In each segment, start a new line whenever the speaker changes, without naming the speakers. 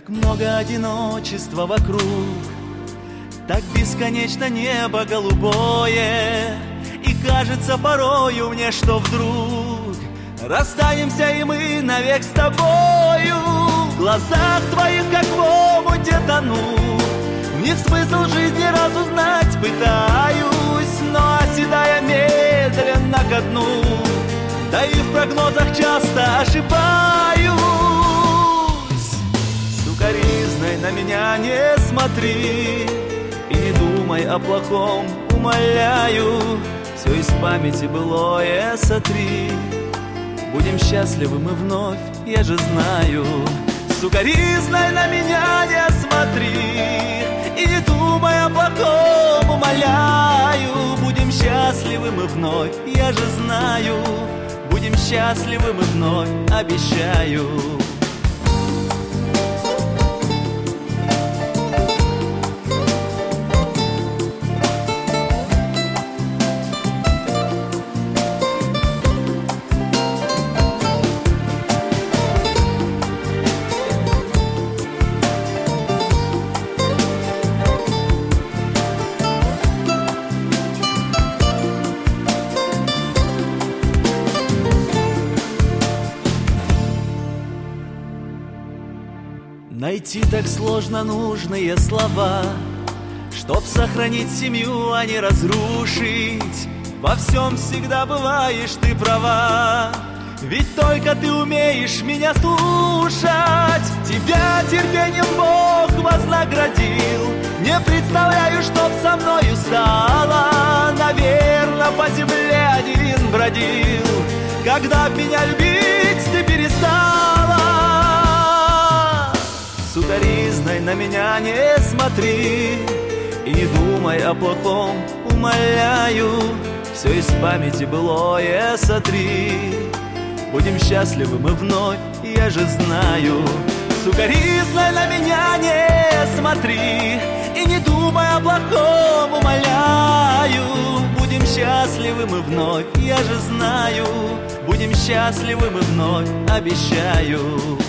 много одиночества вокруг, так бесконечно небо голубое, и кажется порою мне, что вдруг расстанемся и мы навек с тобою. В глазах твоих, как в омуте, тону, в них смысл жизни разузнать пытаюсь, но оседая медленно ко дну, да и в прогнозах часто ошибаюсь. Сукаризной на меня не смотри и не думай о плохом, умоляю, все из памяти былое сотри. Будем счастливы мы вновь, я же знаю. Сукаризной на меня не смотри и не думай о плохом, умоляю. Будем счастливы мы вновь, я же знаю. Будем счастливы мы вновь, обещаю. Найти так сложно нужные слова, чтоб сохранить семью, а не разрушить. Во всем всегда бываешь ты права, ведь только ты умеешь меня слушать. Тебя терпением Бог вознаградил, не представляю, чтоб со мною стало. Наверно, по земле один бродил, когда б меня любить ты перестала. Сукаризной на меня не смотри и не думай о плохом, умоляю. Все из памяти былое сотри. Будем счастливы мы вновь, я же знаю. Сукаризной на меня не смотри и не думай о плохом, умоляю. Будем счастливы мы вновь, я же знаю. Будем счастливы мы вновь, обещаю.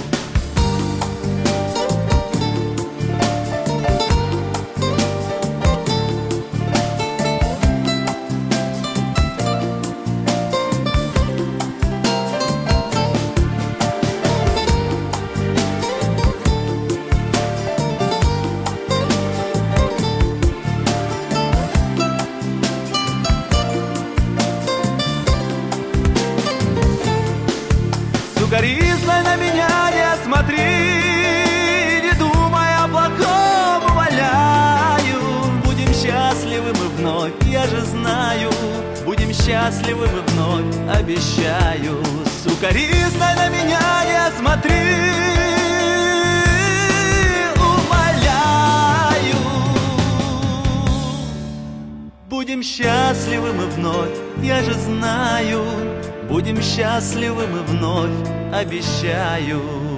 Сукаризной на меня не смотри, не думай о плохом, умоляю. Будем счастливы мы вновь, я же знаю. Будем счастливы мы вновь, обещаю. Сукаризной на меня не смотри, умоляю. Будем счастливы мы вновь, я же знаю. Будем счастливы мы вновь, обещаю.